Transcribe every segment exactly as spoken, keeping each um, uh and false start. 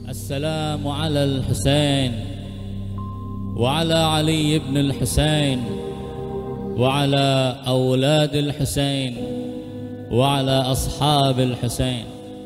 السلام على الحسين وعلى علي بن الحسين وعلى أولاد الحسين وعلى أصحاب الحسين.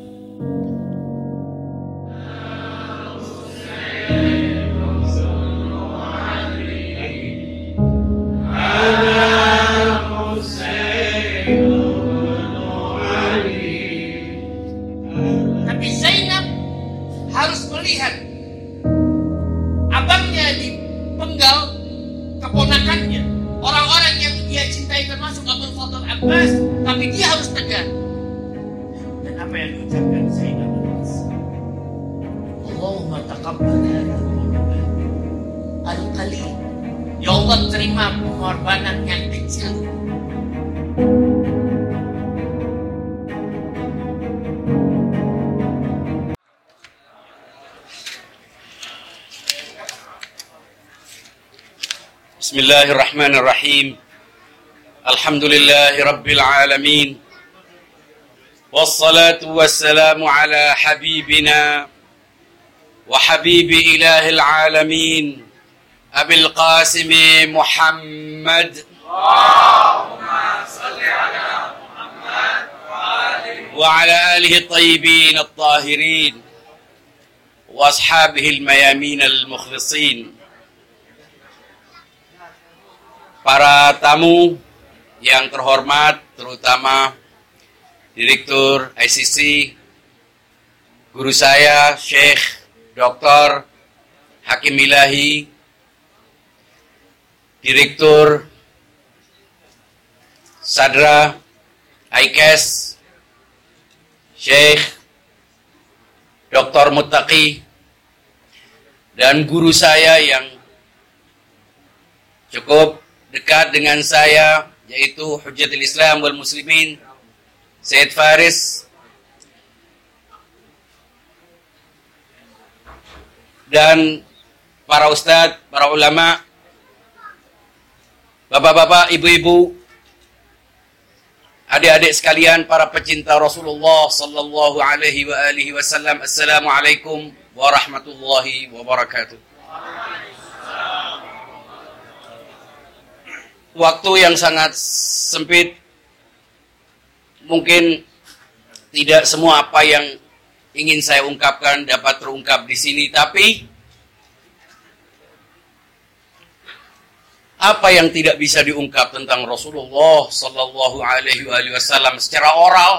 Tapi Zainab harus melihat abangnya dipenggal keponakannya, orang-orang yang dia cintai termasuk Abul Fadl Abbas, tapi dia harus tegar. Dan apa yang diucapkan Zainab? Allahumma taqabbal hadha al-qalil. Ya Allah, terima pengorbanan yang kecil. Bismillahirrahmanirrahim. Alhamdulillahi Rabbil Alamin. Wassalatu wassalamu ala habibina wa habibi ilahil alamin Abil Qasim Muhammad. Allahumma salli ala Muhammad wa ala alihi tayyibin at-tahirin wa ashabihi al-mayamin al-mukhlisin. Para tamu yang terhormat, terutama Direktur I C C, guru saya, Syekh Doktor Hakim Ilahi, Direktur Sadra I C A S, Syekh Doktor Muttaqi, dan guru saya yang cukup dekat dengan saya, yaitu Hujjatul Islam wal Muslimin, Sayyid Faris, dan para ustadz, para ulama, bapak-bapak, ibu-ibu, adik-adik sekalian, para pecinta Rasulullah sallallahu alaihi wa alihi wasallam. Assalamualaikum warahmatullahi wabarakatuh. Waktu yang sangat sempit, mungkin tidak semua apa yang ingin saya ungkapkan dapat terungkap di sini, tapi apa yang tidak bisa diungkap tentang Rasulullah sallallahu alaihi wasallam secara oral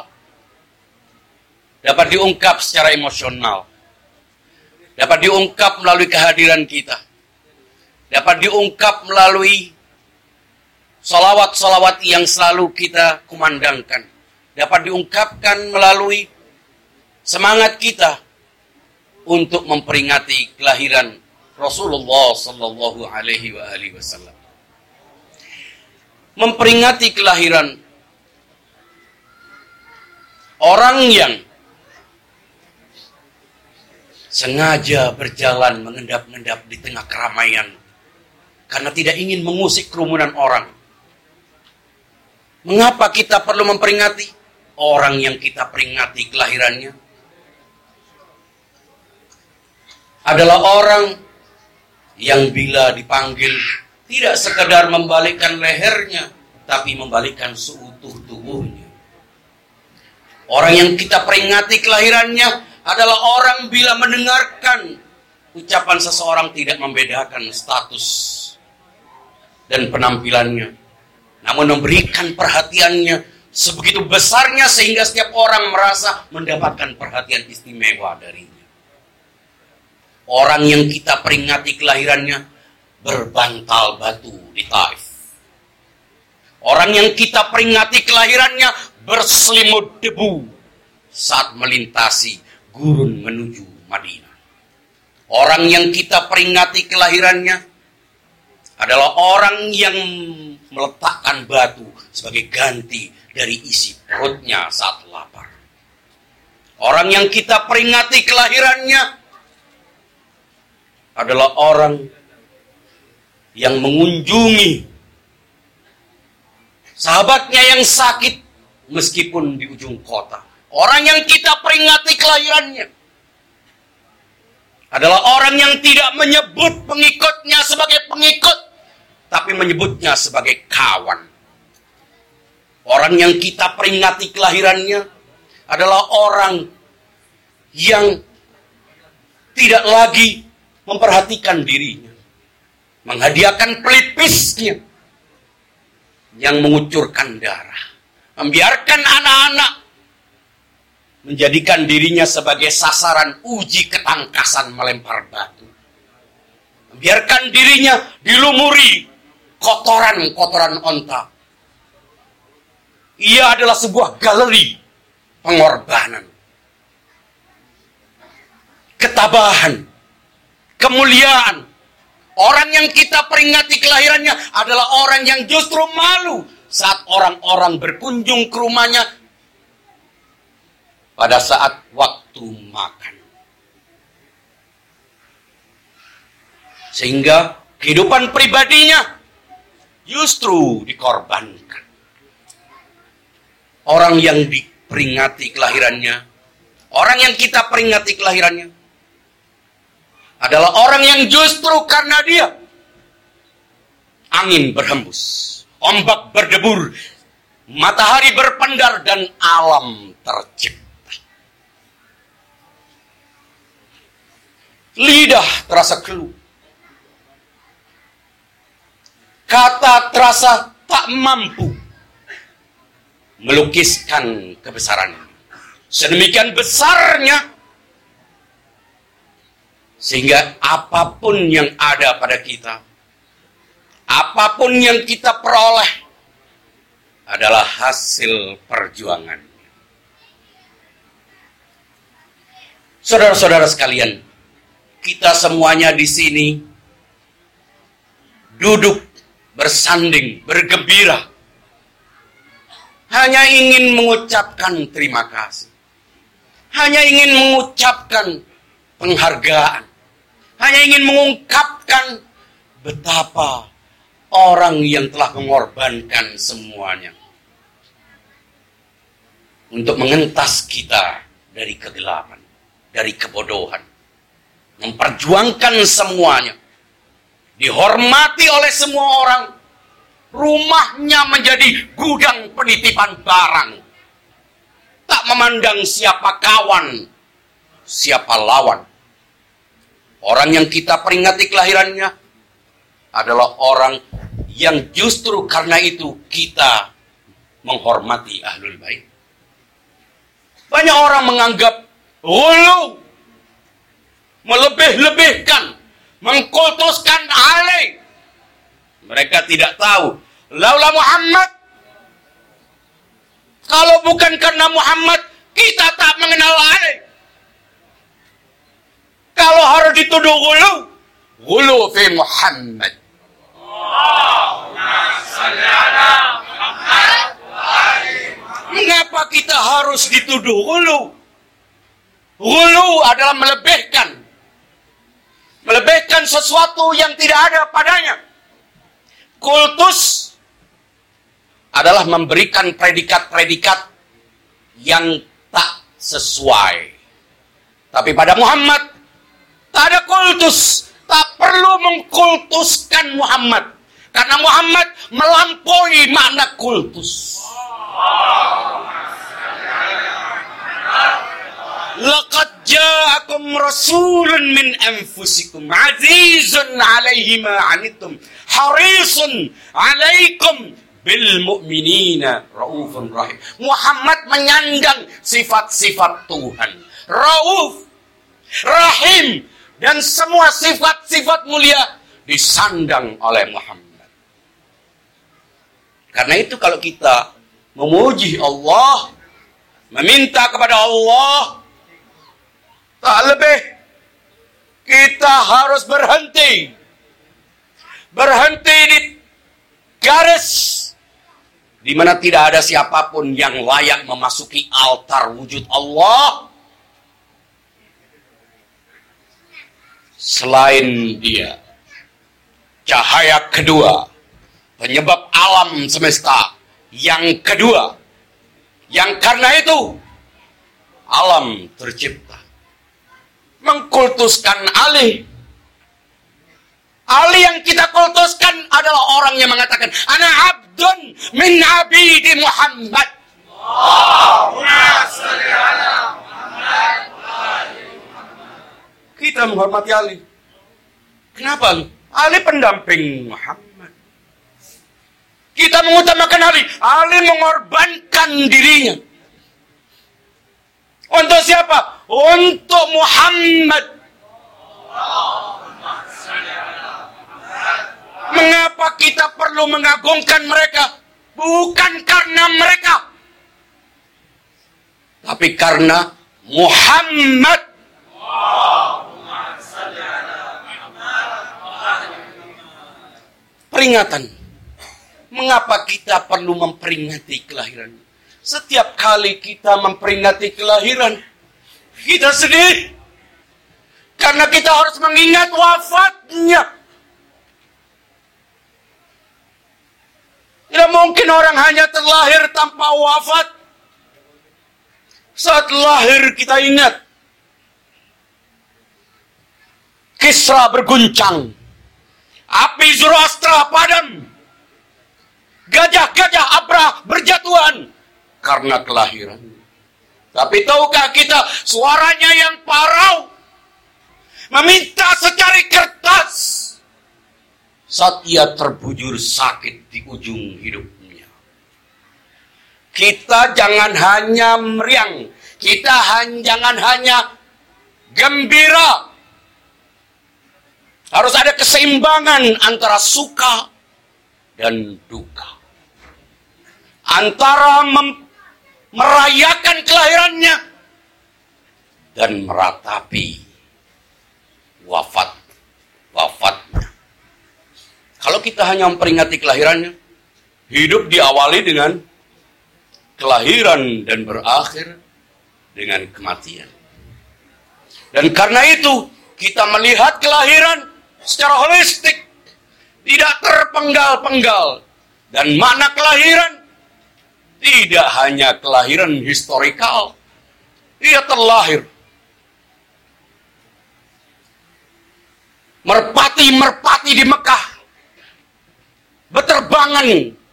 dapat diungkap secara emosional, dapat diungkap melalui kehadiran kita, dapat diungkap melalui salawat-salawat yang selalu kita kumandangkan, dapat diungkapkan melalui semangat kita untuk memperingati kelahiran Rasulullah sallallahu alaihi wasallam. Memperingati kelahiran orang yang sengaja berjalan mengendap-endap di tengah keramaian karena tidak ingin mengusik kerumunan orang. Mengapa kita perlu memperingati orang yang kita peringati kelahirannya? Adalah orang yang bila dipanggil tidak sekedar membalikkan lehernya, tapi membalikkan seutuh tubuhnya. Orang yang kita peringati kelahirannya adalah orang bila mendengarkan ucapan seseorang tidak membedakan status dan penampilannya, namun memberikan perhatiannya sebegitu besarnya sehingga setiap orang merasa mendapatkan perhatian istimewa darinya. Orang yang kita peringati kelahirannya berbantal batu di Taif. Orang yang kita peringati kelahirannya berselimut debu saat melintasi gurun menuju Madinah. Orang yang kita peringati kelahirannya adalah orang yang meletakkan batu sebagai ganti dari isi perutnya saat lapar. Orang yang kita peringati kelahirannya adalah orang yang mengunjungi sahabatnya yang sakit meskipun di ujung kota. Orang yang kita peringati kelahirannya adalah orang yang tidak menyebut pengikutnya sebagai pengikut, tapi menyebutnya sebagai kawan. Orang yang kita peringati kelahirannya adalah orang yang tidak lagi memperhatikan dirinya, menghadiahkan pelipisnya yang mengucurkan darah, membiarkan anak-anak menjadikan dirinya sebagai sasaran uji ketangkasan melempar batu, membiarkan dirinya dilumuri kotoran-kotoran onta. Ia adalah sebuah galeri pengorbanan, ketabahan, kemuliaan. Orang yang kita peringati kelahirannya adalah orang yang justru malu saat orang-orang berkunjung ke rumahnya pada saat waktu makan. Sehingga kehidupan pribadinya justru dikorbankan. Orang yang diperingati kelahirannya, orang yang kita peringati kelahirannya, adalah orang yang justru karena dia angin berhembus, ombak berdebur, matahari berpendar, dan alam tercipta. Lidah terasa keluh, kata terasa tak mampu melukiskan kebesarannya. Sedemikian besarnya sehingga apapun yang ada pada kita, apapun yang kita peroleh adalah hasil perjuangan. Saudara-saudara sekalian, kita semuanya di sini duduk bersanding, bergembira, hanya ingin mengucapkan terima kasih, hanya ingin mengucapkan penghargaan, hanya ingin mengungkapkan betapa orang yang telah mengorbankan semuanya untuk mengentas kita dari kegelapan, dari kebodohan, memperjuangkan semuanya, dihormati oleh semua orang. Rumahnya menjadi gudang penitipan barang, tak memandang siapa kawan, siapa lawan. Orang yang kita peringati kelahirannya adalah orang yang justru karena itu kita menghormati Ahlul Bait. Banyak orang menganggap ghulu, melebih-lebihkan, mengkultuskan Ali. Mereka tidak tahu, laula Muhammad, kalau bukan karena Muhammad, kita tak mengenal Ali. Kalau harus dituduh ghulu, ghulu fi Muhammad. Mengapa kita harus dituduh ghulu? Ghulu adalah melebihkan. Melebihkan sesuatu yang tidak ada padanya. Kultus adalah memberikan predikat-predikat yang tak sesuai. Tapi pada Muhammad tak ada kultus, tak perlu mengkultuskan Muhammad, karena Muhammad melampaui makna kultus. Laqad ja'akum rasulun min anfusikum azizun 'alaihi ma 'anittum harisun 'alaikum bil mu'minina raufun rahim. Muhammad menyandang sifat-sifat Tuhan, Rauf, Rahim, dan semua sifat-sifat mulia disandang oleh Muhammad. Karena itu kalau kita memuji Allah, meminta kepada Allah, tak lebih kita harus berhenti. Berhenti di garis di mana tidak ada siapapun yang layak memasuki altar wujud Allah selain Dia. Cahaya kedua, penyebab alam semesta yang kedua, yang karena itu alam tercipta. mengkultuskan Ali. Ali yang kita kultuskan adalah orang yang mengatakan, ana abdun min abidi Muhammad. Allahumma shalli ala Muhammad wa ali Muhammad. Kita menghormati Ali. Kenapa Ali? Ali pendamping Muhammad. Kita mengutamakan Ali. Ali mengorbankan dirinya. Untuk siapa? Untuk Muhammad. Mengapa kita perlu mengagungkan mereka? Bukan karena mereka, tapi karena Muhammad. Peringatan. Mengapa kita perlu memperingati kelahiran? Setiap kali kita memperingati kelahiran, kita sedih. Karena kita harus mengingat wafatnya. Tidak mungkin orang hanya terlahir tanpa wafat. Saat lahir kita ingat. Kisra berguncang. Api Zoroastra padam. Gajah-gajah Abrah berjatuhan. Karena kelahiran. Tapi tahukah kita suaranya yang parau. Meminta secari kertas. Saat ia terbujur sakit di ujung hidupnya. Kita jangan hanya meriang. Kita han, jangan hanya gembira. Harus ada keseimbangan antara suka dan duka. Antara mem, merayakan kelahirannya dan meratapi wafat wafatnya. Kalau kita hanya memperingati kelahirannya, hidup diawali dengan kelahiran dan berakhir dengan kematian. Dan karena itu, kita melihat kelahiran secara holistik, tidak terpenggal-penggal. Dan makna kelahiran tidak hanya kelahiran historikal, ia terlahir. Merpati-merpati di Mekah berterbangan,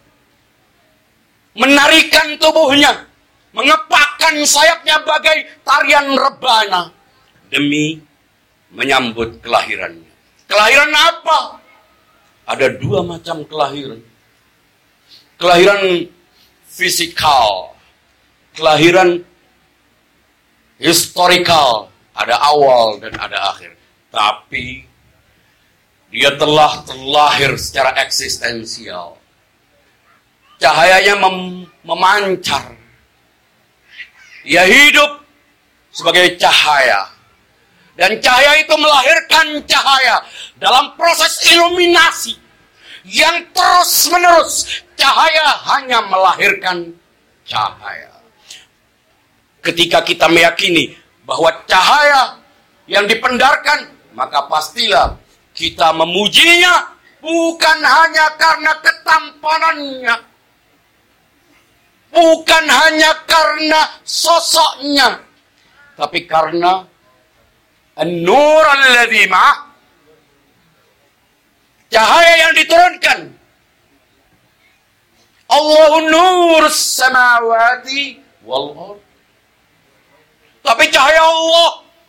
menarikan tubuhnya, mengepakkan sayapnya bagai tarian rebana demi menyambut kelahirannya. Kelahiran apa? Ada dua macam kelahiran. Kelahiran fisikal, kelahiran historikal, ada awal dan ada akhir. Tapi dia telah terlahir secara eksistensial. Cahayanya mem- memancar. Ia hidup sebagai cahaya. Dan cahaya itu melahirkan cahaya dalam proses iluminasi yang terus-menerus. Cahaya hanya melahirkan cahaya. Ketika kita meyakini bahwa cahaya yang dipendarkan, maka pastilah kita memujinya bukan hanya karena ketampanannya, bukan hanya karena sosoknya, tapi karena an-nur alladzi ma'ah, cahaya yang diturunkan. Allahu nurus samawati wal ardh. Tapi cahaya Allah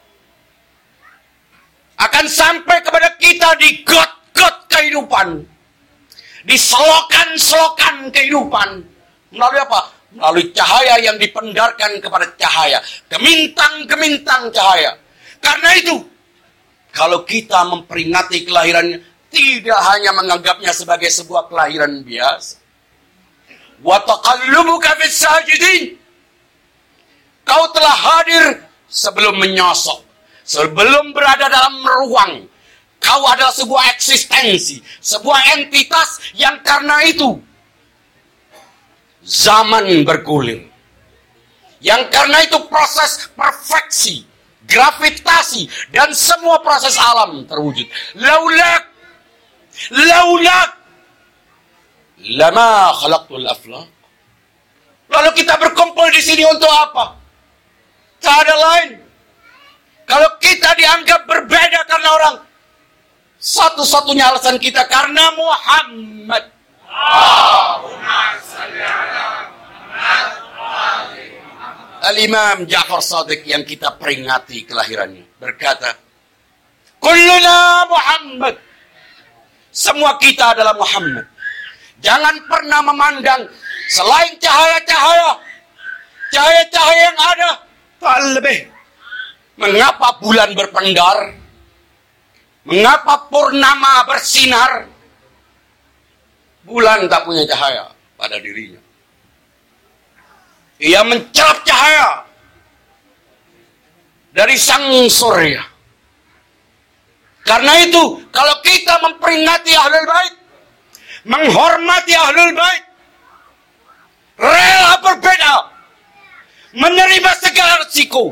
akan sampai kepada kita di got-got kehidupan, di selokan-selokan kehidupan. Melalui apa? Melalui cahaya yang dipendarkan kepada cahaya, gemintang-gemintang cahaya. Karena itu, kalau kita memperingati kelahirannya, tidak hanya menganggapnya sebagai sebuah kelahiran biasa. Wa taqallubuka fis sajidin. Kau telah hadir sebelum menyosok, sebelum berada dalam ruang. Kau adalah sebuah eksistensi, sebuah entitas yang karena itu zaman bergulir. Yang karena itu proses perfeksi, gravitasi, dan semua proses alam terwujud. Laulak, laulak, lama khalaqtul aflaq. Lalu kita berkumpul di sini untuk apa? Tak ada lain. Kalau kita di dianggap berbeda karena orang. Satu-satunya alasan kita karena Muhammad. Al-Imam Ja'far Shadiq yang kita peringati kelahirannya berkata, Kulluna Muhammad. Semua kita adalah Muhammad. Jangan pernah memandang selain cahaya-cahaya. Cahaya-cahaya yang ada. Tak lebih. Mengapa bulan berpendar? Mengapa purnama bersinar? Bulan tak punya cahaya pada dirinya. Ia mencerap cahaya dari sang surya. Karena itu, kalau kita memperingati Ahlul Bait, menghormati Ahlul Bait, rela berbeda, menerima segala risiko,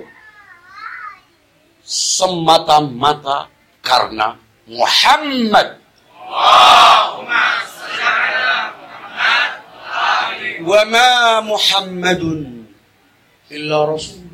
semata-mata karena Muhammad. Allahumma shalli ala Muhammad wa ma Muhammadun illa rasul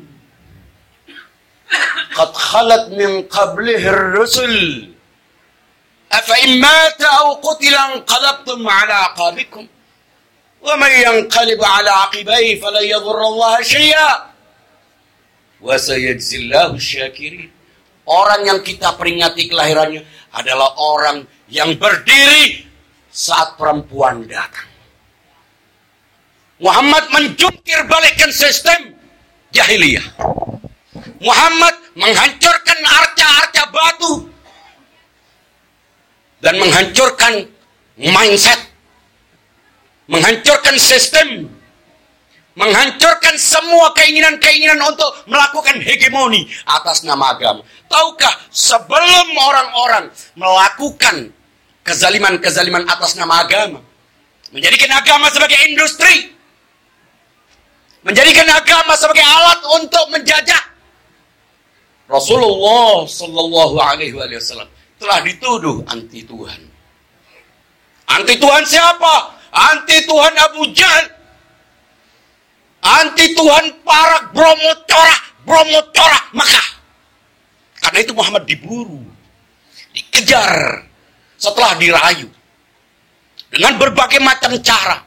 qad khalat min qablihi ar-rusul afa in mata aw qutila anqalabtum ala aqabikum wa man yanqalib ala aqibaihi falan yadhurra Allah shay'a wa sayajzillahu asy-syakirin. Orang yang kita peringati kelahirannya adalah orang yang berdiri saat perempuan datang. Muhammad menjungkir balikkan sistem jahiliyah. Muhammad menghancurkan arca-arca batu dan menghancurkan mindset, menghancurkan sistem, menghancurkan semua keinginan-keinginan untuk melakukan hegemoni atas nama agama. Tahukah, sebelum orang-orang melakukan kezaliman-kezaliman atas nama agama, menjadikan agama sebagai industri, menjadikan agama sebagai alat untuk menjajah, Rasulullah Sallallahu Alaihi Wasallam telah dituduh anti Tuhan. Anti Tuhan siapa? Anti Tuhan Abu Jahal. Anti Tuhan para Bromo Corah, Bromo Corah Makkah. Karena itu Muhammad diburu, dikejar, setelah dirayu dengan berbagai macam cara.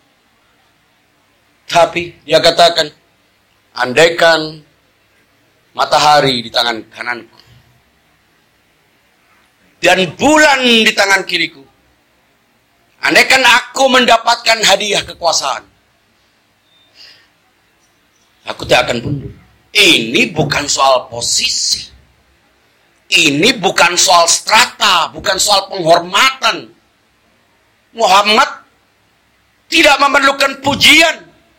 Tapi dia katakan, andaikan matahari di tangan kananku dan bulan di tangan kiriku, andaikan aku mendapatkan hadiah kekuasaan, aku tidak akan mundur. Ini bukan soal posisi. Ini bukan soal strata, bukan soal penghormatan. Muhammad tidak memerlukan pujian,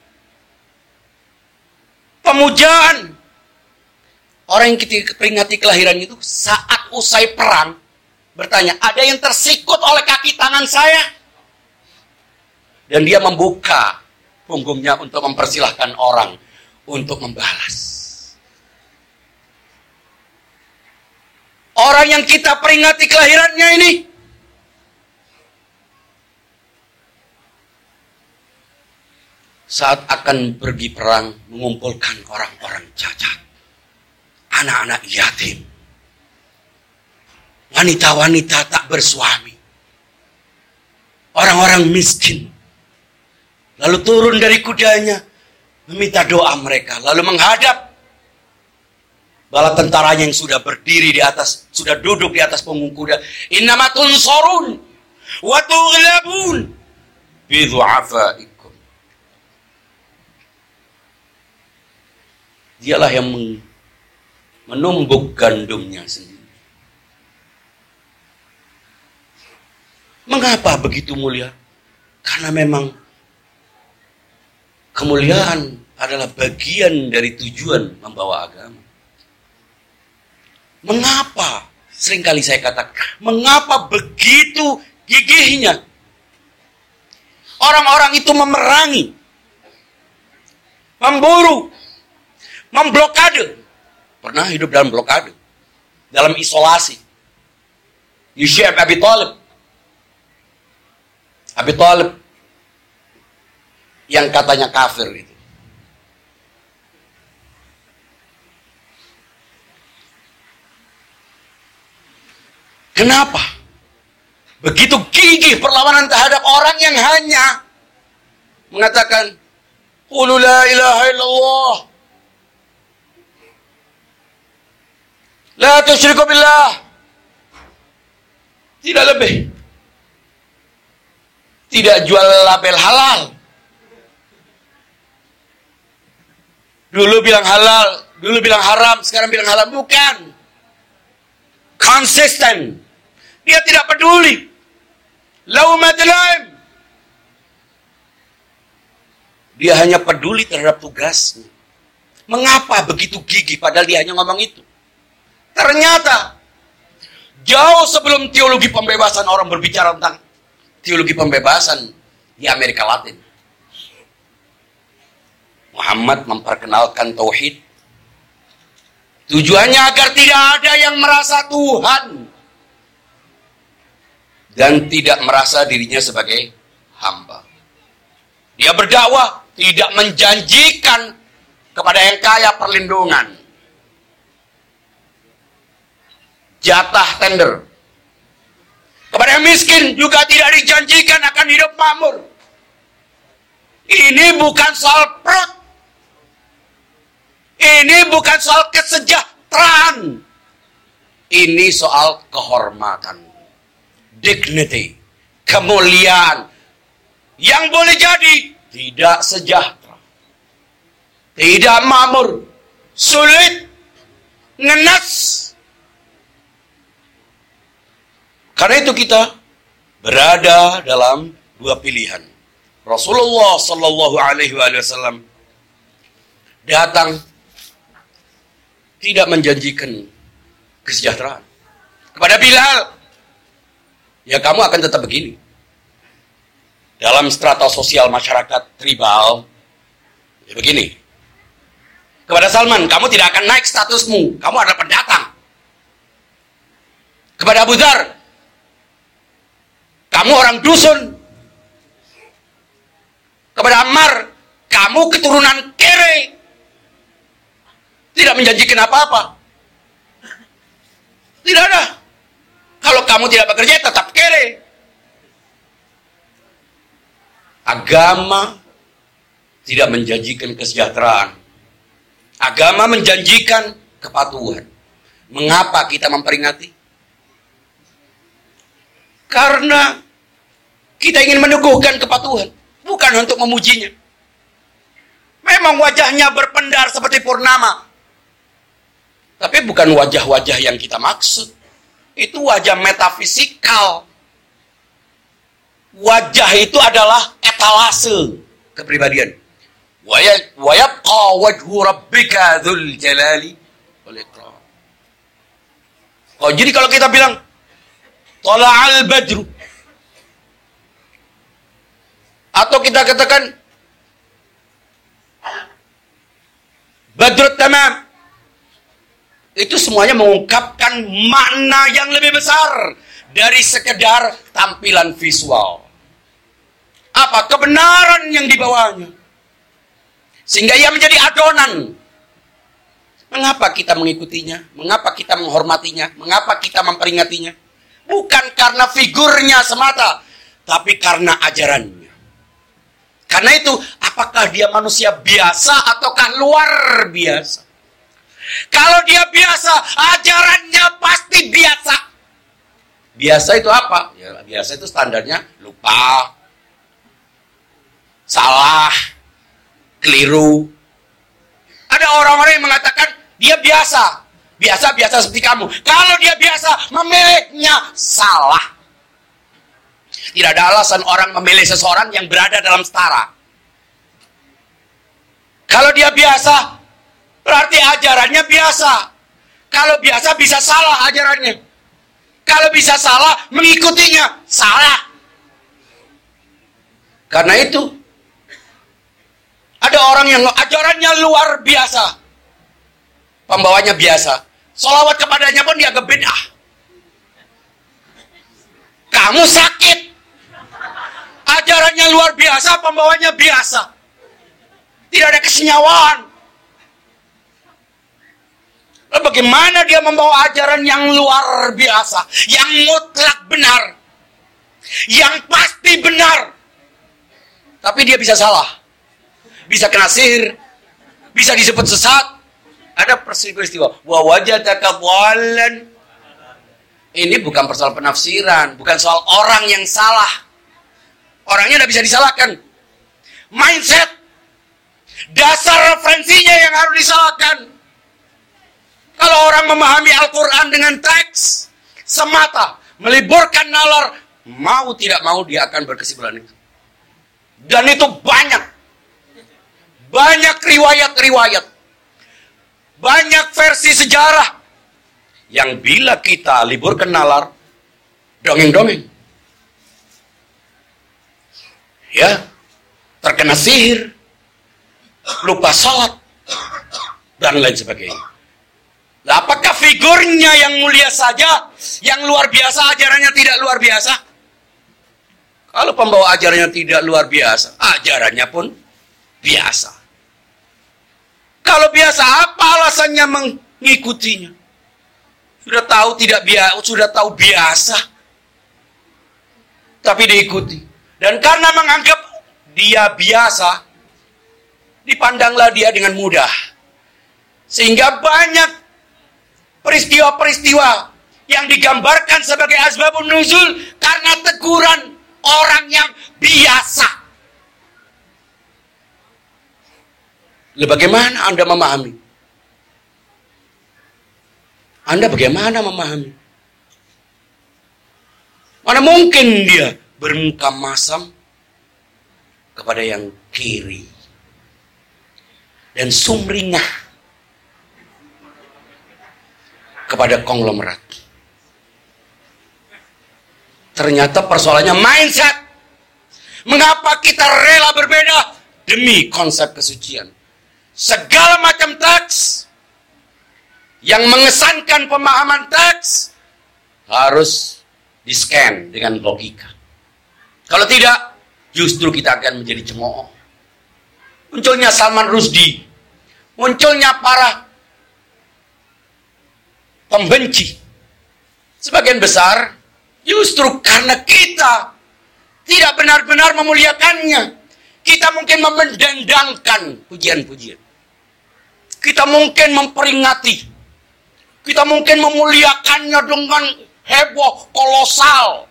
pemujaan. Orang yang kita peringati kelahiran itu saat usai perang bertanya, ada yang tersikut oleh kaki tangan saya? Dan dia membuka punggungnya untuk mempersilahkan orang untuk membalas. Orang yang kita peringati kelahirannya ini saat akan pergi perang mengumpulkan orang-orang cacat, anak-anak yatim, wanita-wanita tak bersuami, orang-orang miskin. Lalu turun dari kudanya, meminta doa mereka, lalu menghadap bala tentaranya yang sudah berdiri di atas, sudah duduk di atas punggung kuda. Innama tunsarun wa tughlabun bi du'afaikum. Dialah yang menumbuk gandumnya sendiri. Mengapa begitu mulia? Karena memang kemuliaan adalah bagian dari tujuan membawa agama. Mengapa? Seringkali saya katakan, mengapa begitu gigihnya orang-orang itu memerangi, memburu, memblokade. Pernah hidup dalam blokade, dalam isolasi. Syekh Abi Thalib, Abi Thalib yang katanya kafir itu. Kenapa? Begitu gigih perlawanan terhadap orang yang hanya mengatakan qul la ilaha illallah, la tusyriku billah. Tidak lebih. Tidak jual label halal. Dulu bilang halal, dulu bilang haram, sekarang bilang halal. Bukan. Konsisten. Dia tidak peduli. Laumat laim. Dia hanya peduli terhadap tugasnya. Mengapa begitu gigih padahal dia hanya ngomong itu? Ternyata jauh sebelum teologi pembebasan orang berbicara tentang teologi pembebasan di Amerika Latin. Muhammad memperkenalkan tauhid. Tujuannya agar tidak ada yang merasa Tuhan dan tidak merasa dirinya sebagai hamba. Dia berdakwah tidak menjanjikan kepada yang kaya perlindungan, jatah tender. Kepada yang miskin juga tidak dijanjikan akan hidup makmur. Ini bukan soal perut. Ini bukan soal kesejahteraan. Ini soal kehormatan, dignity, kemuliaan. Yang boleh jadi tidak sejahtera, tidak makmur, sulit, ngenas. Karena itu kita berada dalam dua pilihan. Rasulullah Sallallahu Alaihi Wasallam datang tidak menjanjikan kesejahteraan kepada Bilal. Ya kamu akan tetap begini. Dalam strata sosial masyarakat tribal, ya begini. Kepada Salman, kamu tidak akan naik statusmu. Kamu adalah pendatang. Kepada Abu Dzar, kamu orang dusun. Kepada Ammar, kamu keturunan kere. Tidak menjanjikan apa-apa. Tidak ada. Kalau kamu tidak bekerja, tetap kere. Agama tidak menjanjikan kesejahteraan. Agama menjanjikan kepatuhan. Mengapa kita memperingati? Karena kita ingin meneguhkan kepatuhan, bukan untuk memujinya. Memang wajahnya berpendar seperti purnama, tapi bukan wajah-wajah yang kita maksud. Itu wajah metafisikal. Wajah itu adalah etalase kepribadian. Wa yabqa wajhu rabbika dzul jalali wal ikram. Oh, jadi kalau kita bilang Tala'al badru, atau kita katakan Badrut tamam, itu semuanya mengungkapkan makna yang lebih besar dari sekedar tampilan visual. Apa kebenaran yang dibawanya, sehingga ia menjadi adonan. Mengapa kita mengikutinya? Mengapa kita menghormatinya? Mengapa kita memperingatinya? Bukan karena figurnya semata, tapi karena ajarannya. Karena itu, apakah dia manusia biasa ataukah luar biasa? Kalau dia biasa, ajarannya pasti biasa. Biasa itu apa? Ya, biasa itu standarnya lupa, salah, keliru. Ada orang-orang yang mengatakan dia biasa. Biasa-biasa seperti kamu. Kalau dia biasa, memilihnya salah. Tidak ada alasan orang memilih seseorang yang berada dalam setara. Kalau dia biasa, berarti ajarannya biasa. Kalau biasa bisa salah ajarannya. Kalau bisa salah, mengikutinya salah. Karena itu, ada orang yang ajarannya luar biasa, pembawanya biasa. Sholawat kepadanya pun dianggap bid'ah. Kamu sakit. Ajarannya luar biasa, pembawanya biasa. Tidak ada kesenyawaan. Lalu bagaimana dia membawa ajaran yang luar biasa, yang mutlak benar, yang pasti benar, tapi dia bisa salah, bisa kena sihir, bisa disebut sesat. Ada peristiwa wa wajadaka dhallan. Ini bukan persoalan penafsiran, bukan soal orang yang salah. Orangnya tidak bisa disalahkan. Mindset, dasar referensinya yang harus disalahkan. Kalau orang memahami Al-Quran dengan teks semata, meliburkan nalar, mau tidak mau dia akan berkesimpulan itu. Dan itu banyak. Banyak riwayat-riwayat. Banyak versi sejarah. Yang bila kita liburkan nalar, dongeng-dongeng. Ya, terkena sihir, lupa sholat, dan lain sebagainya. Nah, apakah figurnya yang mulia saja, yang luar biasa ajarannya tidak luar biasa? Kalau pembawa ajarannya tidak luar biasa, ajarannya pun biasa. Kalau biasa, apa alasannya mengikutinya? Sudah tahu tidak biasa, sudah tahu biasa, tapi diikuti. Dan karena menganggap dia biasa, dipandanglah dia dengan mudah. Sehingga banyak peristiwa-peristiwa yang digambarkan sebagai asbabun nuzul karena teguran orang yang biasa. Lalu bagaimana Anda memahami? Anda bagaimana memahami? Mana mungkin dia bermuka masam kepada yang kiri dan sumringah kepada konglomerat. Ternyata persoalannya mindset. Mengapa kita rela berbeda demi konsep kesucian? Segala macam teks yang mengesankan pemahaman teks harus di-scan dengan logika. Kalau tidak, justru kita akan menjadi cemooh. Munculnya Salman Rushdie, munculnya para pembenci. Sebagian besar justru karena kita tidak benar-benar memuliakannya. Kita mungkin memendandangkan pujian-pujian. Kita mungkin memperingati. Kita mungkin memuliakannya dengan heboh, kolosal.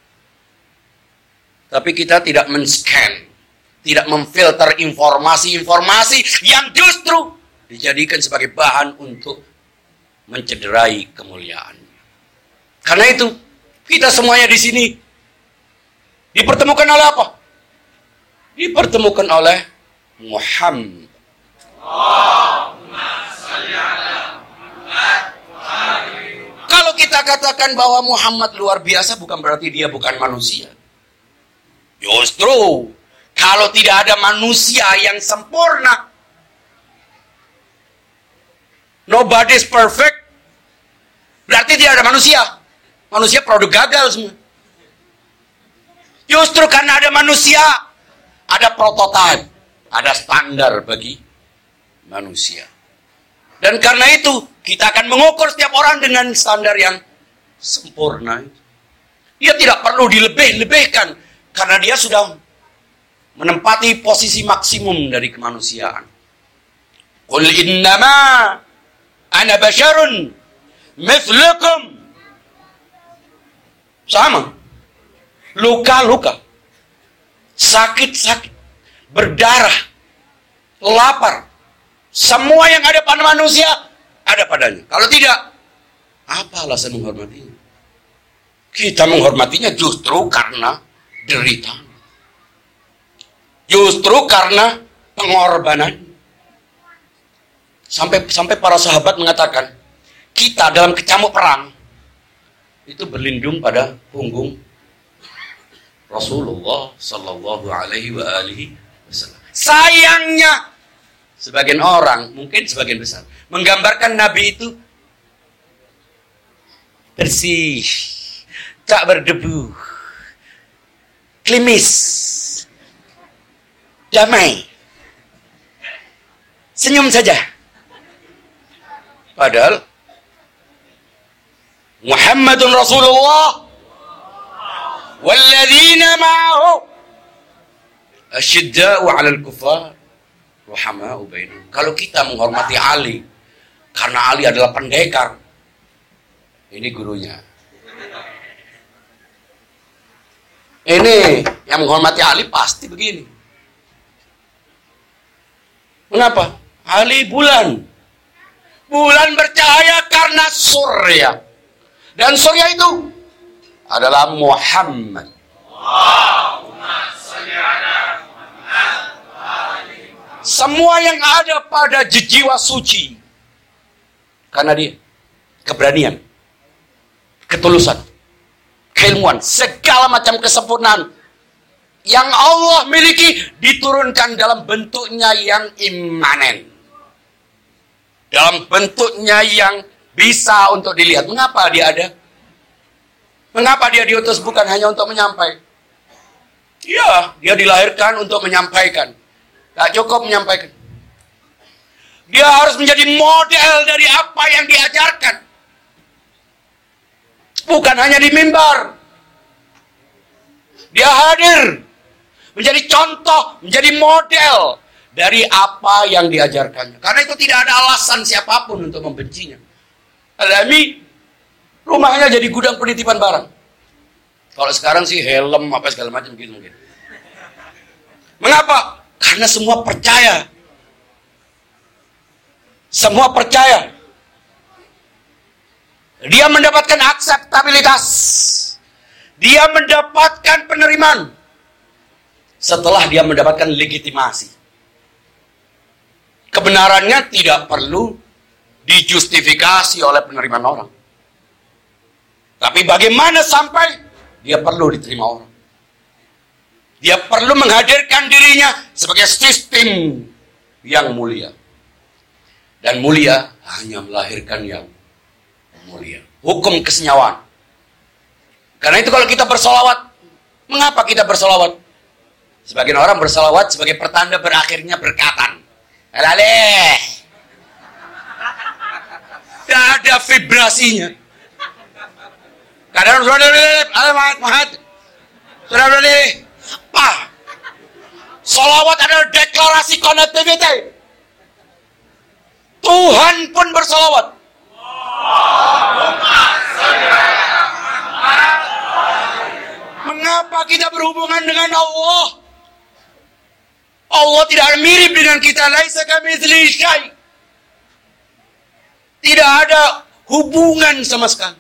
Tapi kita tidak men-scan, tidak memfilter informasi-informasi yang justru dijadikan sebagai bahan untuk mencederai kemuliaan. Karena itu, kita semuanya di sini dipertemukan oleh apa? Dipertemukan oleh Muhammad. Kalau kita katakan bahwa Muhammad luar biasa, bukan berarti dia bukan manusia. Justru, kalau tidak ada manusia yang sempurna, nobody's perfect, berarti tidak ada manusia. Manusia produk gagal semua. Justru karena ada manusia, ada prototipe, ada standar bagi manusia. Dan karena itu, kita akan mengukur setiap orang dengan standar yang sempurna. Dia tidak perlu dilebih-lebihkan, karena dia sudah menempati posisi maksimum dari kemanusiaan. Qul innama ana basyarun mithlukum. Sama. Luka-luka. Sakit-sakit. Berdarah. Lapar. Semua yang ada pada manusia ada padanya. Kalau tidak, apa alasan menghormatinya? Kita menghormatinya justru karena derita. Justru karena pengorbanan. Sampai sampai para sahabat mengatakan, kita dalam kecamuk perang itu berlindung pada punggung Rasulullah Sallallahu Alaihi Wasallam. Sayangnya, sebagian orang, mungkin sebagian besar, menggambarkan Nabi itu bersih, tak berdebu, klimis, damai, senyum saja. Padahal Muhammadun Rasulullah walladzina ma'ahu asyidda'u 'alal kuffar ruhama'u bainahum. Kalau kita menghormati Ali karena Ali adalah pendekar, ini gurunya. Ini yang menghormati Ali pasti begini. Mengapa? Ali bulan. Bulan bercahaya karena surya. Dan surya itu adalah Muhammad. Semua yang ada pada jiwa suci karena dia keberanian, ketulusan, keilmuan, segala macam kesempurnaan yang Allah miliki diturunkan dalam bentuknya yang imanen, dalam bentuknya yang bisa untuk dilihat. Mengapa dia ada? Mengapa dia diutus? Bukan hanya untuk menyampaikan. Iya, dia dilahirkan untuk menyampaikan. Tak cukup menyampaikan. Dia harus menjadi model dari apa yang diajarkan. Bukan hanya di mimbar. Dia hadir menjadi contoh, menjadi model dari apa yang diajarkannya. Karena itu tidak ada alasan siapapun untuk membencinya. Alami rumahnya jadi gudang penitipan barang. Kalau sekarang sih helm apa segala macam gitu mungkin. Mengapa? Karena semua percaya. Semua percaya. Dia mendapatkan akseptabilitas. Dia mendapatkan penerimaan. Setelah dia mendapatkan legitimasi. Kebenarannya tidak perlu dijustifikasi oleh penerimaan orang. Tapi bagaimana sampai dia perlu diterima orang. Dia perlu menghadirkan dirinya sebagai sistem yang mulia. Dan mulia hanya melahirkan yang mulia. Hukum kesenyawaan. Karena itu kalau kita bersolawat, mengapa kita bersolawat? Sebagian orang bersolawat sebagai pertanda berakhirnya berkatan. Alaleh. Tidak ada vibrasinya. Kadang sudah deh, alamat mahat, sudah deh. Apa? Solawat adalah deklarasi connectivity. Tuhan pun bersolawat. Mengapa kita berhubungan dengan Allah? Allah tidak mirip dengan kita. Laisa kamitslihi syai'. Tidak ada hubungan sama sekali.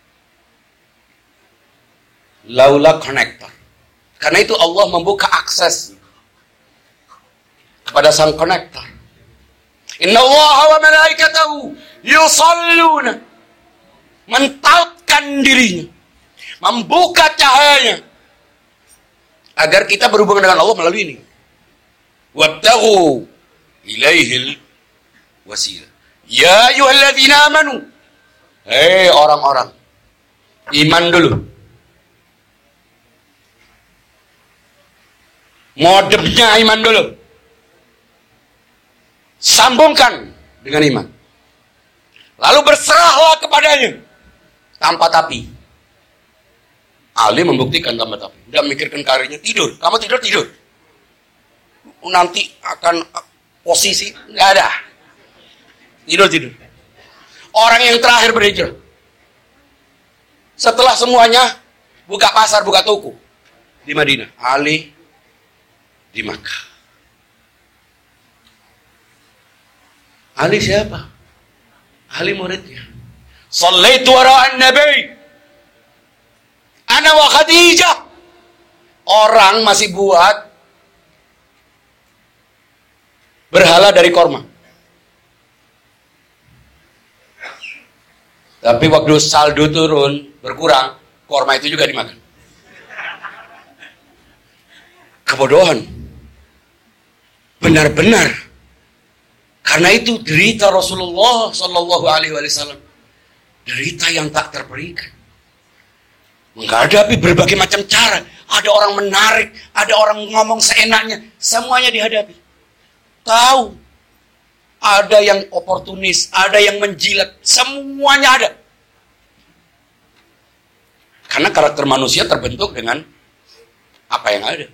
Laula connector. Karena itu Allah membuka akses kepada sang konektor. Inna Allah wa malaikatahu yusalluna. Mentautkan dirinya. Membuka cahayanya. Agar kita berhubungan dengan Allah melalui ini. Wabtaghu ilaihil wasilah. Ya ayyuhalladzina amanu. Hei orang-orang. Iman dulu. Modemnya iman dulu. Sambungkan dengan iman. Lalu berserahlah kepadanya. Tanpa tapi. Ali membuktikan tanpa tapi. Tidak memikirkan karirnya. Tidur. Kamu tidur, tidur. Nanti akan posisi. Nggak ada. Tidur, tidur. Orang yang terakhir berhijrah. Setelah semuanya. Buka pasar, buka toko. Di Madinah. Ali di Makkah. Ali siapa? Ali muridnya. Shallaitu wara'an nabi. Ana wa Khadijah. Orang masih buat berhala dari korma. Tapi waktu saldo turun, berkurang, korma itu juga dimakan. Kebodohan. Benar-benar. Karena itu derita Rasulullah Sallallahu Alaihi Wasallam. Derita yang tak terberikan. Menghadapi berbagai macam cara. Ada orang menarik, ada orang ngomong seenaknya. Semuanya dihadapi. Tahu. ada yang oportunis, ada yang menjilat, semuanya ada. Karena karakter manusia terbentuk dengan apa yang ada.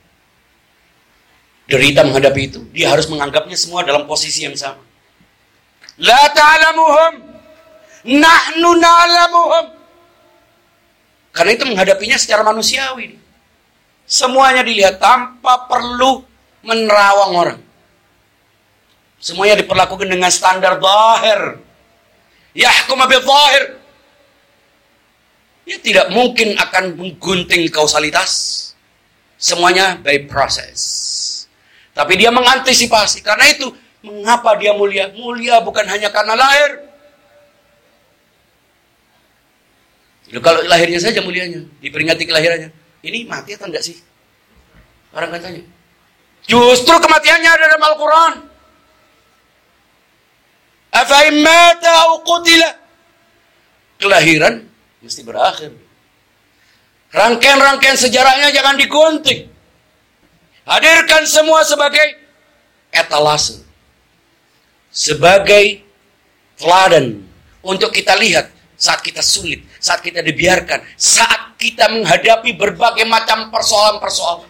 Derita menghadapi itu, dia harus menganggapnya semua dalam posisi yang sama. La ta'lamuhum, nahnu na'lamuhum. Karena itu menghadapinya secara manusiawi. Semuanya dilihat tanpa perlu menerawang orang. Semuanya diperlakukan dengan standar zahir. Yahkum bil zahir. Ya tidak mungkin akan menggunting kausalitas. Semuanya by process. Tapi dia mengantisipasi. Karena itu, mengapa dia mulia? Mulia bukan hanya karena lahir. Loh, kalau lahirnya saja mulianya, diperingati kelahirannya. Ini mati atau enggak sih? Orang katanya. Justru kematiannya ada dalam Al-Quran. Afaim mata au qutila. Kelahiran mesti berakhir. Rangkaian-rangkaian sejarahnya jangan digunting. Hadirkan semua sebagai etalase. Sebagai teladan. Untuk kita lihat saat kita sulit. Saat kita dibiarkan. Saat kita menghadapi berbagai macam persoalan-persoalan.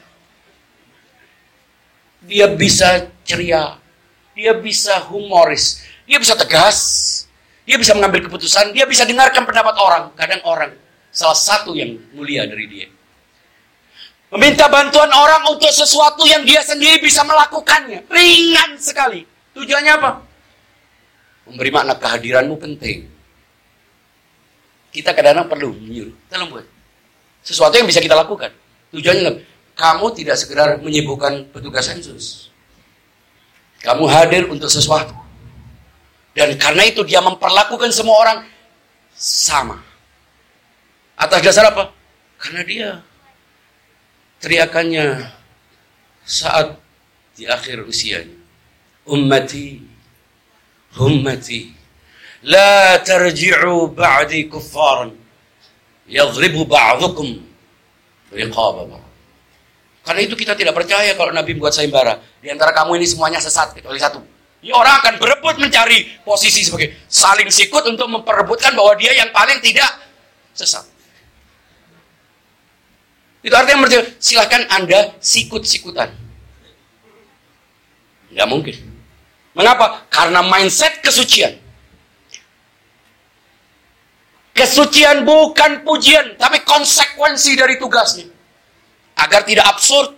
Dia bisa ceria. Dia bisa humoris. Dia bisa tegas. Dia bisa mengambil keputusan. Dia bisa dengarkan pendapat orang. Kadang orang. Salah satu yang mulia dari dia. Meminta bantuan orang untuk sesuatu yang dia sendiri bisa melakukannya. Ringan sekali. Tujuannya apa? Memberi makna kehadiranmu penting. Kita kadang-kadang perlu menyuruh. Tolong buat. Sesuatu yang bisa kita lakukan. Tujuannya, kamu tidak sekedar menyibukkan petugas sensus. Kamu hadir untuk sesuatu. Dan karena itu dia memperlakukan semua orang sama. Atas dasar apa? Karena dia teriakannya saat di akhir usianya. Ummati, ummati, la tarji'u ba'di kuffaran, yadhribu ba'dukum riqaba ba'd. Karena itu kita tidak percaya kalau Nabi buat sayembara. Di antara kamu ini semuanya sesat, kecuali satu. Ya, orang akan berebut mencari posisi sebagai saling sikut untuk memperebutkan bahwa dia yang paling tidak sesat. Itu artinya percaya, silahkan Anda sikut-sikutan. Nggak mungkin. Mengapa? Karena mindset kesucian. Kesucian bukan pujian, tapi konsekuensi dari tugasnya. Agar tidak absurd.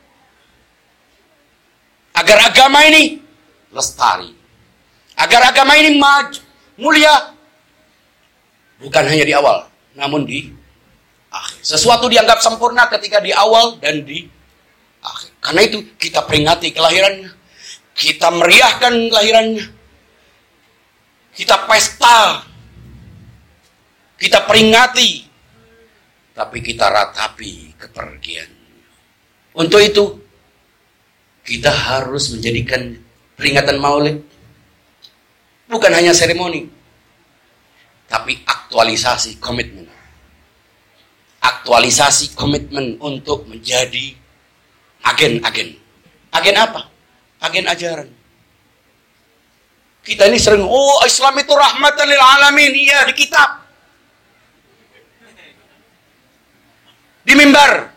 Agar agama ini lestari. Agar agama ini maju, mulia. Bukan hanya di awal, namun di akhir. Sesuatu dianggap sempurna ketika di awal dan di akhir. Karena itu kita peringati kelahirannya. Kita meriahkan kelahirannya. Kita pesta. Kita peringati. Tapi kita ratapi kepergian. Untuk itu, kita harus menjadikan peringatan Maulid bukan hanya seremoni, tapi aktualisasi komitmen. Aktualisasi komitmen untuk menjadi agen-agen. Agen apa? Agen ajaran. Kita ini sering, oh Islam itu rahmatan lil alamin. Iya, di kitab. Di mimbar.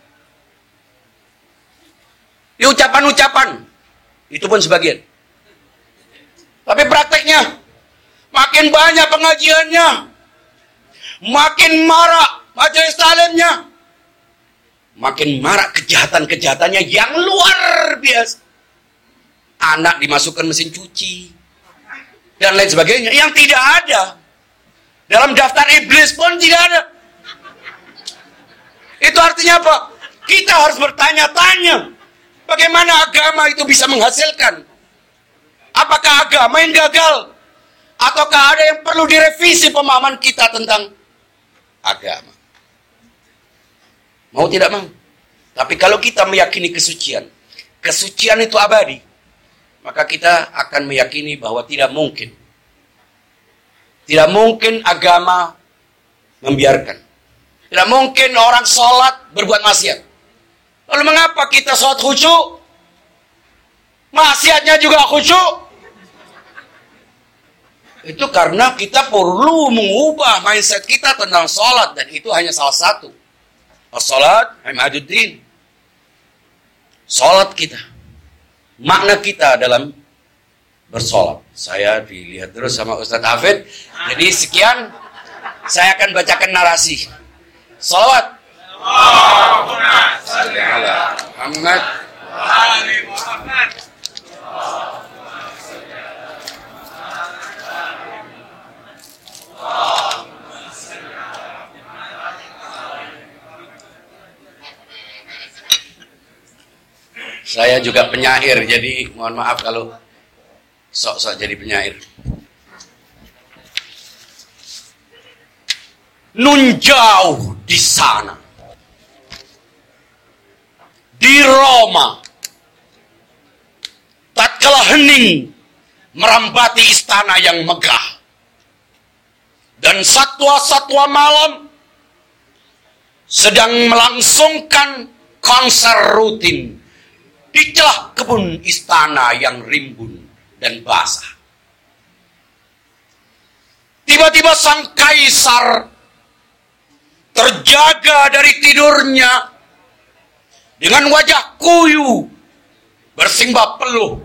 Di ucapan-ucapan. Itu pun sebagian. Tapi prakteknya, makin banyak pengajiannya, makin marak majelis taklimnya, makin marak kejahatan-kejahatannya yang luar biasa. Anak dimasukkan mesin cuci, dan lain sebagainya, yang tidak ada. Dalam daftar iblis pun tidak ada. Itu artinya apa? Kita harus bertanya-tanya, bagaimana agama itu bisa menghasilkan? Apakah agama yang gagal? Ataukah ada yang perlu direvisi pemahaman kita tentang agama? Mau tidak mau. Tapi kalau kita meyakini kesucian, kesucian itu abadi, maka kita akan meyakini bahwa tidak mungkin. Tidak mungkin agama membiarkan. Tidak mungkin orang sholat berbuat maksiat. Lalu mengapa kita sholat khusyuk? Maksiatnya juga khusyuk. Itu karena kita perlu mengubah mindset kita tentang sholat. Dan itu hanya salah satu. As-sholat imaduddin. Sholat kita. Makna kita dalam bersolat. Saya dilihat terus sama Ustadz Hafid. Jadi sekian. Saya akan bacakan narasi. Sholawat. Allahumma sholli ala Muhammad wa ali Muhammad. Saya juga penyair, jadi mohon maaf kalau sok-sok jadi penyair. Nun jauh di sana, di Roma, tatkala hening merambati istana yang megah, dan satwa-satwa malam sedang melangsungkan konser rutin di celah kebun istana yang rimbun dan basah. Tiba-tiba sang kaisar terjaga dari tidurnya dengan wajah kuyu bersimbah peluh,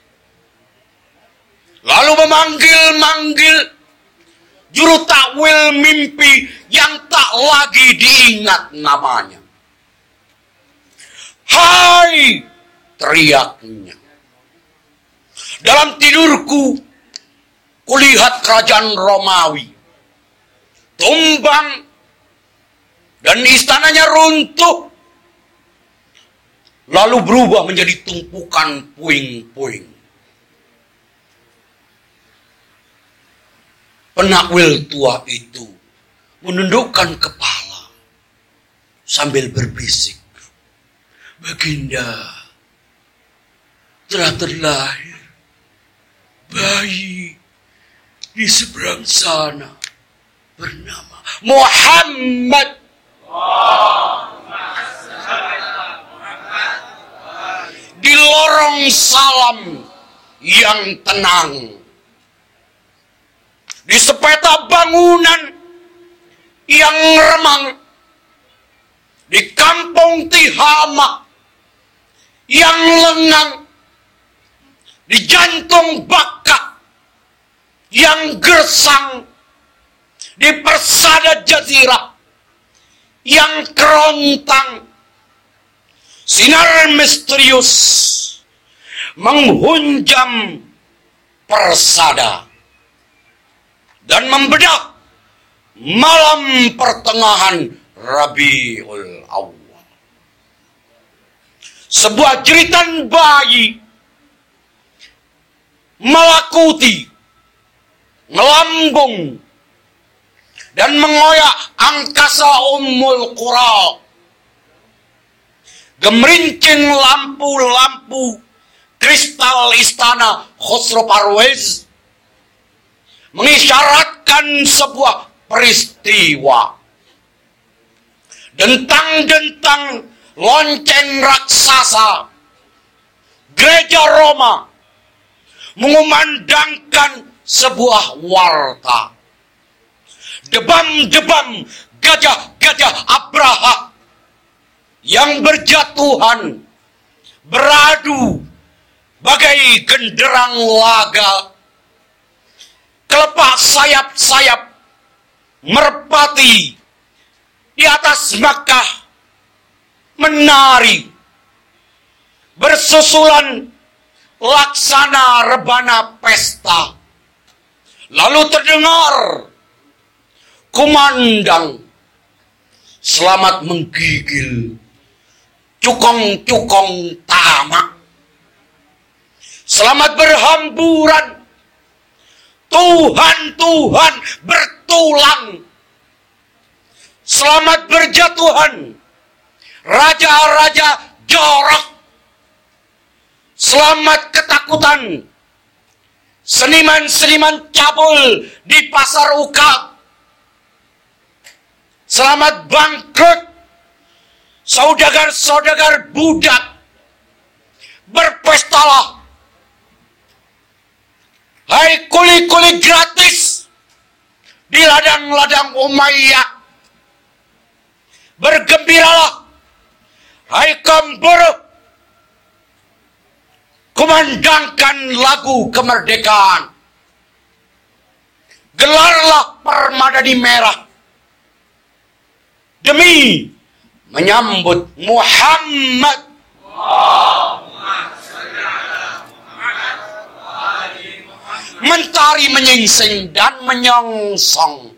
lalu memanggil-manggil juru takwil mimpi yang tak lagi diingat namanya. Hai, teriaknya, dalam tidurku kulihat kerajaan Romawi tumbang dan istananya runtuh, lalu berubah menjadi tumpukan puing-puing. Penakwil tua itu menundukkan kepala sambil berbisik, Baginda, telah terlahir bayi di seberang sana bernama Muhammad. Di lorong salam yang tenang, di sepeta bangunan yang remang, di kampung Tihama yang lengang, di jantung Baka yang gersang, di persada Jazirah yang kerontang, sinar misterius menghunjam persada dan membedah malam pertengahan Rabiul Awal. Sebuah jeritan bayi melakuti, melambung, dan mengoyak angkasa Ummul Qura. Gemerincing lampu-lampu kristal istana Khosrow Parvez mengisyaratkan sebuah peristiwa. Dentang-dentang lonceng raksasa gereja Roma mengumandangkan sebuah warta. Debam-debam gajah-gajah Abraha yang berjatuhan, beradu bagai genderang laga, kelepak sayap-sayap merpati di atas Makkah menari bersusulan laksana rebana pesta. Lalu terdengar kumandang selamat menggigil cukong-cukong tamak, selamat berhamburan, Tuhan-Tuhan bertulang, selamat berjatuhan, raja-raja jorok, selamat ketakutan, seniman-seniman cabul di pasar Ukab, selamat bangkrut saudagar-saudagar budak, berpestalah. Hai kuli-kuli gratis di ladang-ladang Umayyah, bergembiralah. Hai kaum buruh, kumandangkan lagu kemerdekaan. Gelarlah permadani merah demi menyambut Muhammad. Mentari menyingsing dan menyongsong,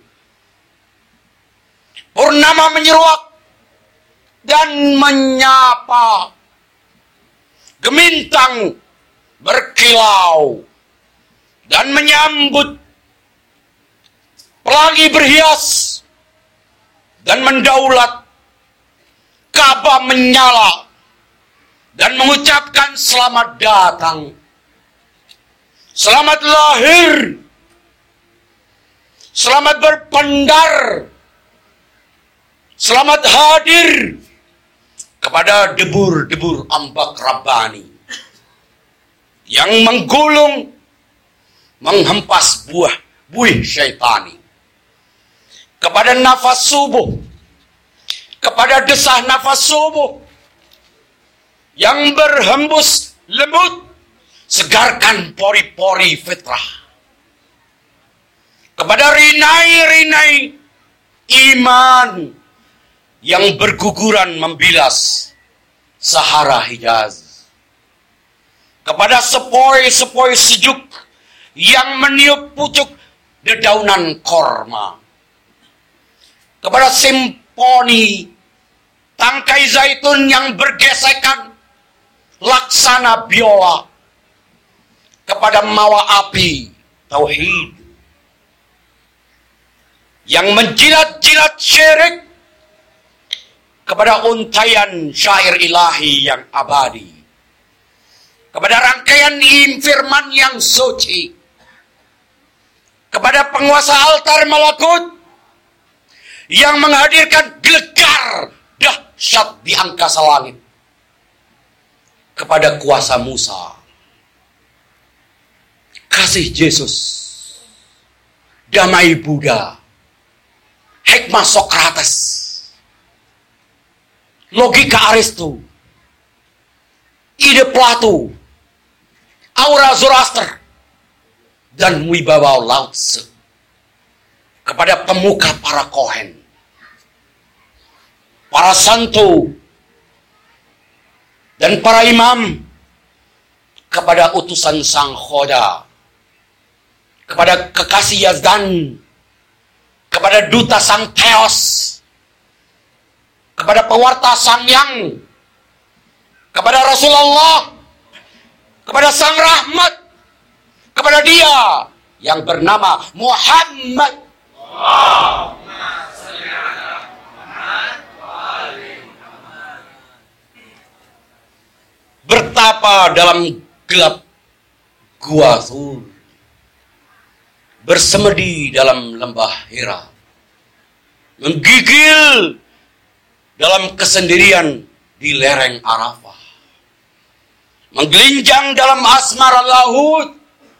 purnama menyeruak dan menyapa, gemintang berkilau dan menyambut, pelangi berhias dan mendaulat, Ka'bah menyala dan mengucapkan selamat datang, selamat lahir, selamat berpendar, selamat hadir kepada debur-debur ambak Rabbani yang menggulung, menghempas buah buih syaitani, kepada nafas subuh, kepada desah nafas subuh yang berhembus lembut, segarkan pori-pori fitrah, kepada rinai-rinai iman yang berguguran membilas Sahara Hijaz, kepada sepoi-sepoi sejuk yang meniup pucuk dedaunan korma, kepada simponi tangkai zaitun yang bergesekan laksana biola, kepada mawa api tauhid yang menjilat-jilat syirik, kepada untaian syair ilahi yang abadi, kepada rangkaian firman yang suci, kepada penguasa altar malakut yang menghadirkan gelegar dahsyat di angkasa langit, kepada kuasa Musa, kasih Yesus, damai Buddha, hikmah Sokrates, logika Aristo, ide Plato, aura Zoroaster, dan wibawa Lao Tzu, kepada pemuka para Kohen, para santo, dan para imam, kepada utusan Sang Khoda, kepada kekasih Yazdan, kepada duta Sang Theos, kepada pewarta Sang Yang, kepada Rasulullah, kepada Sang Rahmat, kepada Dia yang bernama Muhammad. Bertapa dalam gelap gua Thur, bersemedi dalam lembah Hira, menggigil dalam kesendirian di lereng Arafah, menggelinjang dalam asmara laut,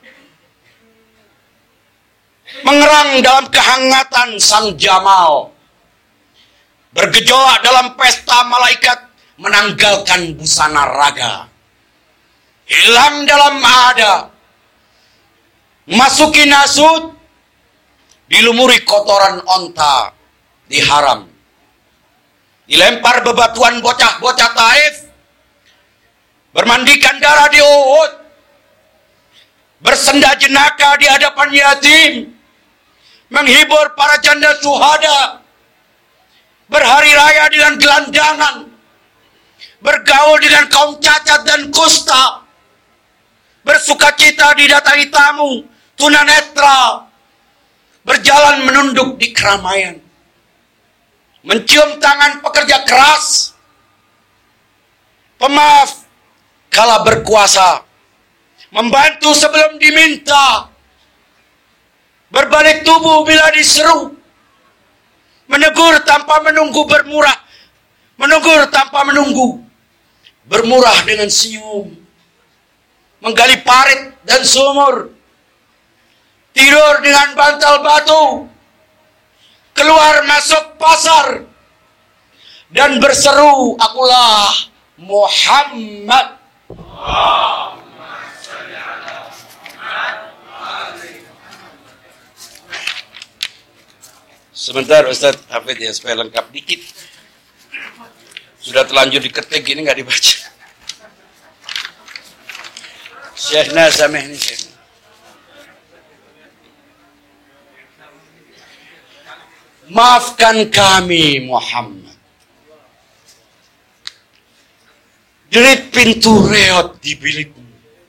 mengerang dalam kehangatan Sang Jamal, bergejolak dalam pesta malaikat, menanggalkan busana raga, hilang dalam ada, masuki nasut, dilumuri kotoran onta di haram, dilempar bebatuan bocah-bocah Taif, bermandikan darah di Uhud, bersenda jenaka di hadapan yatim, menghibur para janda syuhada, berhari raya dengan gelandangan, bergaul dengan kaum cacat dan kusta, bersukacita didatangi tamu, tunanetra, berjalan menunduk di keramaian, mencium tangan pekerja keras, pemaaf kala berkuasa, membantu sebelum diminta, berbalik tubuh bila diseru, menegur tanpa menunggu bermurah, menegur tanpa menunggu, bermurah dengan senyum, menggali parit dan sumur, tidur dengan bantal batu, keluar masuk pasar, dan berseru, akulah Muhammad. Sebentar Ustaz Hafid ya, supaya lengkap dikit. Sudah terlanjur diketik, ini nggak dibaca. Syekhna sameh nih Syekhna. Maafkan kami Muhammad. Derit pintu reot di bilikmu.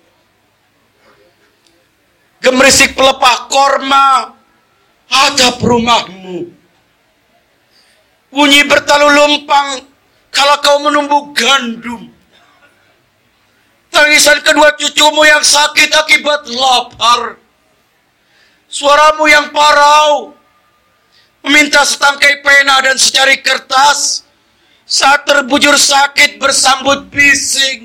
Gemerisik pelepah korma atap rumahmu. Bunyi bertalu lumpang kalau kau menumbuk gandum. Tangisan kedua cucumu yang sakit akibat lapar. Suaramu yang parau meminta setangkai pena dan secari kertas saat terbujur sakit bersambut bising.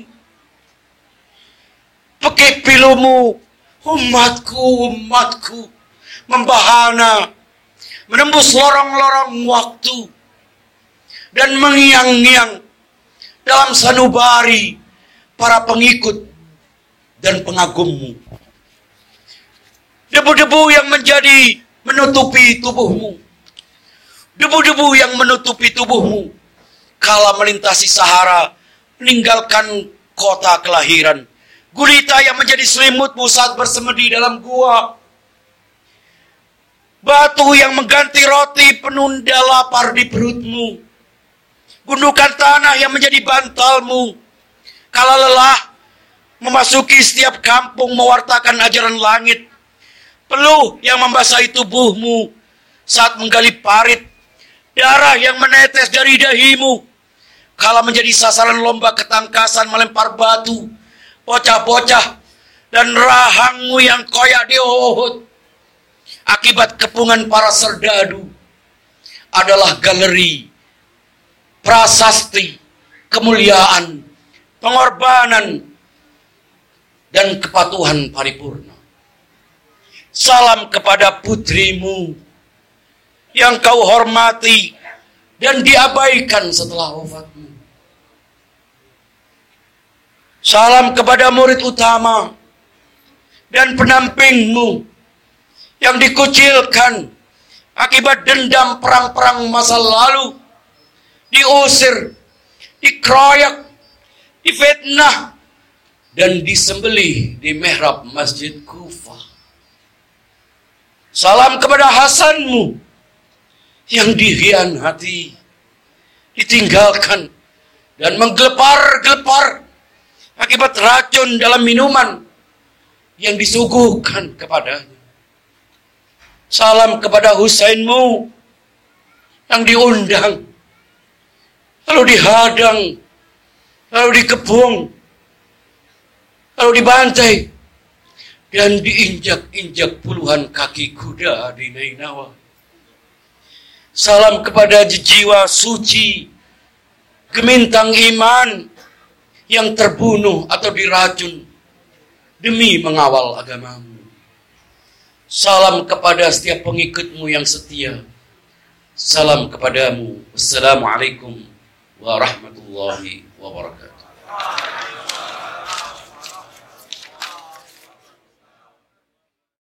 Pekik pilumu, umatku, umatku, membahana, menembus lorong-lorong waktu, dan mengiang-ngiang dalam sanubari para pengikut dan pengagummu. Debu-debu yang menjadi menutupi tubuhmu. Debu-debu yang menutupi tubuhmu kala melintasi Sahara, meninggalkan kota kelahiran. Gurita yang menjadi selimutmu saat bersemedi dalam gua. Batu yang mengganti roti penunda lapar di perutmu. Gundukan tanah yang menjadi bantalmu kala lelah memasuki setiap kampung mewartakan ajaran langit. Peluh yang membasahi tubuhmu saat menggali parit. Darah yang menetes dari dahimu kala menjadi sasaran lomba ketangkasan melempar batu, bocah-bocah, dan rahangmu yang koyak di Uhud akibat kepungan para serdadu adalah galeri prasasti, kemuliaan, pengorbanan, dan kepatuhan paripurna. Salam kepada putrimu yang kau hormati dan diabaikan setelah wafatmu. Salam kepada murid utama dan pendampingmu yang dikucilkan akibat dendam perang-perang masa lalu, diusir, dikeroyak, difitnah, dan disembelih di mihrab Masjid Kufah. Salam kepada Hasanmu yang dikhianati, ditinggalkan, dan menggelepar-gelepar akibat racun dalam minuman yang disuguhkan kepadanya. Salam kepada Husainmu yang diundang, lalu dihadang, lalu dikepung, lalu dibantai, dan diinjak-injak puluhan kaki kuda di Nainawa. Salam kepada jiwa suci, gemintang iman yang terbunuh atau diracun demi mengawal agamamu. Salam kepada setiap pengikutmu yang setia. Salam kepadamu. Wassalamualaikum warahmatullahi wabarakatuh.